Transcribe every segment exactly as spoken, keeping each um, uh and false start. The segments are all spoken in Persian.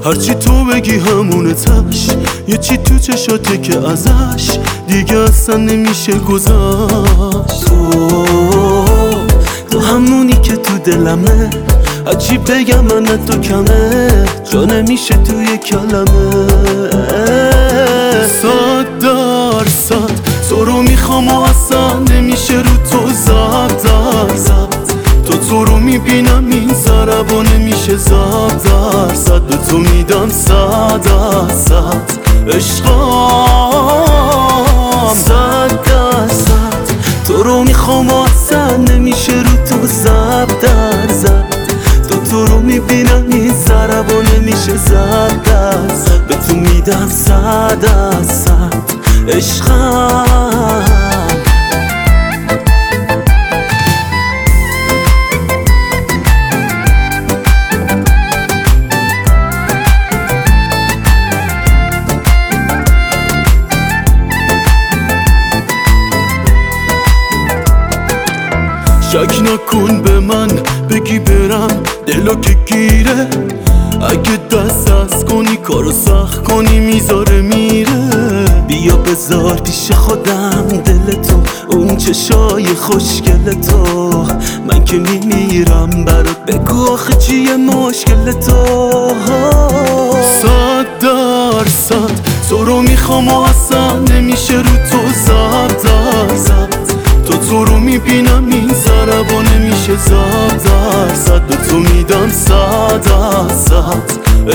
هرچی تو بگی همونه تش، یه چی تو چشاته که ازش دیگه اصلا نمیشه گذشت. تو تو همونی که تو دلمه، هرچی بگم من تو کمه، جا نمیشه توی کلمه. صد درصد تو رو میخوام و اصلا نمیشه رو تو زب درصد. تو تو رو میبینم این ضربا نمیشه زب درصد. به تو میدم صد درصد عشقام، صد درصد تو رو میخوام و اصلا نمیشه رو تو زب درصد. تو تو رو میبینم این ضربا نمیشه زب درصد. به تو میدم صد درصد عشقم. شک نکن به من بگی برم دلو که گیره، اگه دست از کنی کارو سخت کنی میذاره میره. بیا بذار پیش خودم دل تو، اون چشای خوشگل تو، من که میمیرم برات، بگو آخه چیه مشکل تو. صد درصد تو رو میخوام و اصلا نمیشه رو تو زب درصد. تو تو رو میبینم این ضربا نمیشه زب درصد. به تو میدم صد درصد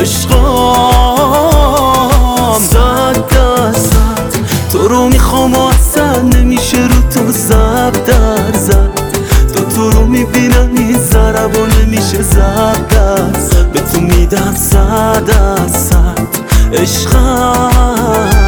عشقام، صد درصد تو رو میخوام و اصلا نمیشه رو تو زب درصد. تو تو رو میبینم این ضربا نمیشه زب درصد. به تو میدم صد درصد عشقام.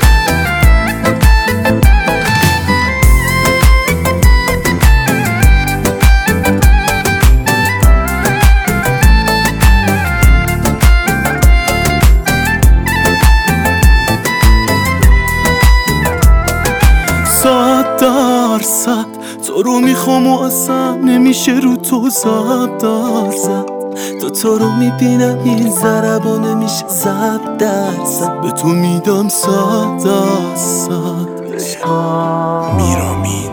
صد درصد تو رو میخوام و اصلا نمیشه رو تو زب درصد. تو تو رو میبینم این ضربا نمیشه زب درصد. به تو میدم صد درصد. میرامید